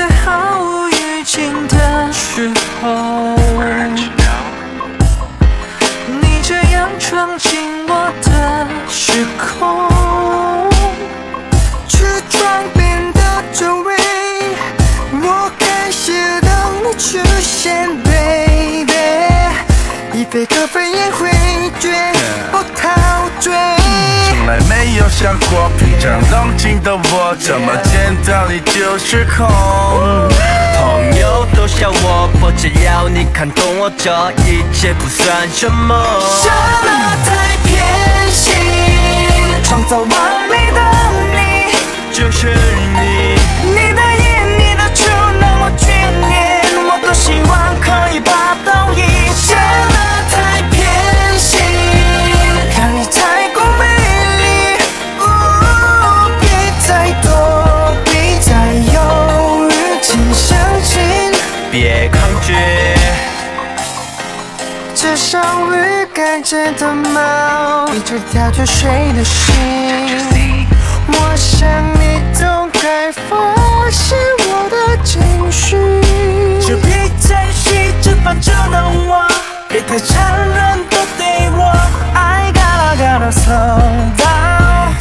毫无预警的时候，你这样闯进我的时空， 去窗边的周围，我感谢到你出现 ，baby。一杯咖啡也会醉，不陶醉。 从来没有想过，平常冷静的我，怎么见到你就失控。 朋友都笑我，不只要你看懂我，这一切不算什么。 什么太偏心，创造完美的你， 就是你， 你的眼，你的触让我眷恋，我多希望可以把到一切。什么太偏心，让你太过美丽，别再躲避，再犹豫，请相信， 别抗拒。 至少预感着的猫，一直跳着谁的心。我想你总该发现我的情绪，就别再细致反着的我，别太残忍的对我。I gotta slow down,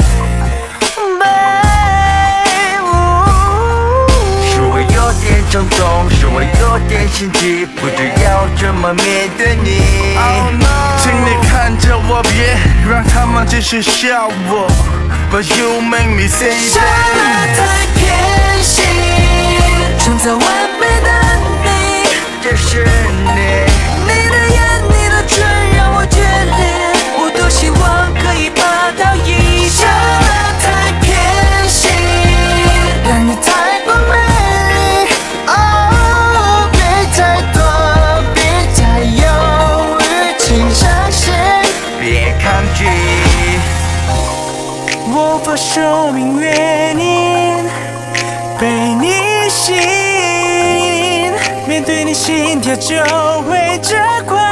babe。 是我有点冲动，是我有点心急，不知要怎么面对你。请你看着我，别让他们继续笑我。But you make me say 什么太偏心，创造完美的你， 这是你。 你的眼，你的唇让我眷恋，我多希望可以把到一切。什么太偏心，让你太过美丽，别再躲避，再犹豫，请相信， 别抗拒。 我把生命约定，被你吸引，面对你心跳就会加快。